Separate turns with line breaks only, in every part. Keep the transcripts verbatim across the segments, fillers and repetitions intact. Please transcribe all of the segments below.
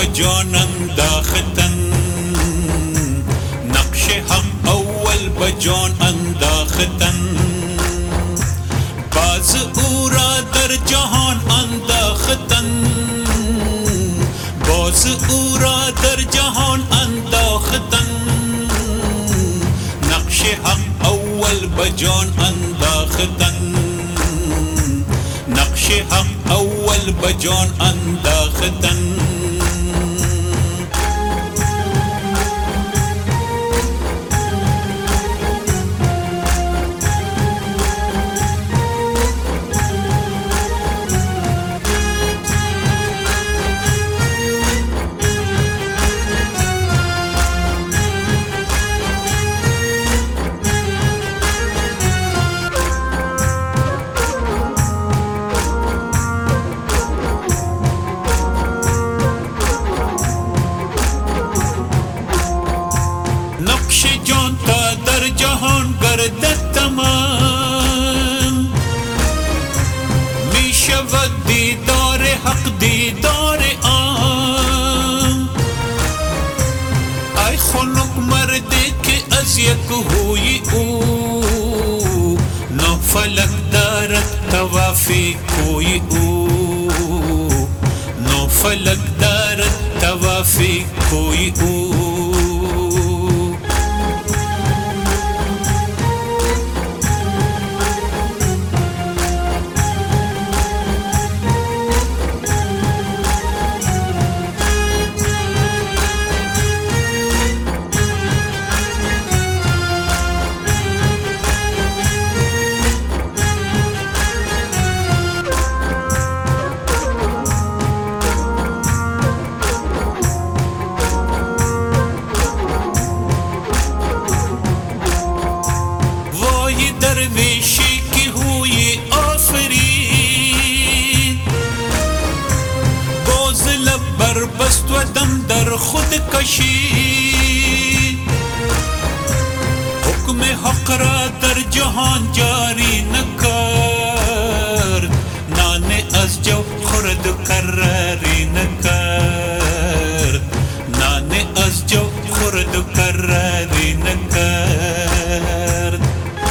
بجان انداختن، نقش حق اول بجان انداختن، باز او را در جهان انداختن، باز او را در جهان انداختن، نقش حق اول بجان انداختن، نقش حق اول بجان انداختن. نقش جان تا در جهان گردد تمام، می شود دیدار حق دیدار عام. ای خنک مردی که از یک هوی او، نه فلک دارد توافی کوی او، نه فلک دارد توافی کوی او. درویشی که هوی آفرید، باز لب بربست و دم در خود کشید، حکم حق را در جهان جاری نکرد، نان از جو خورد و قراری نکرد، نان از جو خورد و قراری نکرد.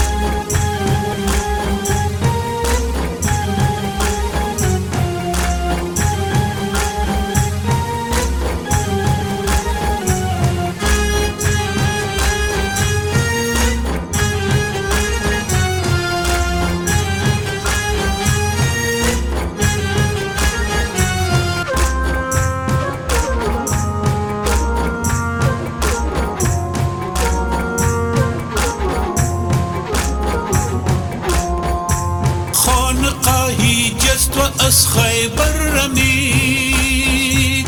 خانقاهی جست و از خیبر رمید،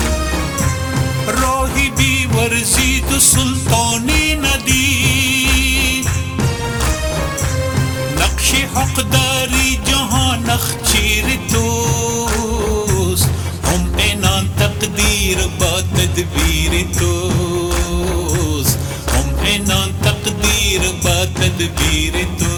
راهی بی ورزید و سلطانی ندید، نقش حق داری جهان اخچیر توست، هم اینان تقدیر با تدبیر توست، هم اینان تقدیر با تدبیر توست.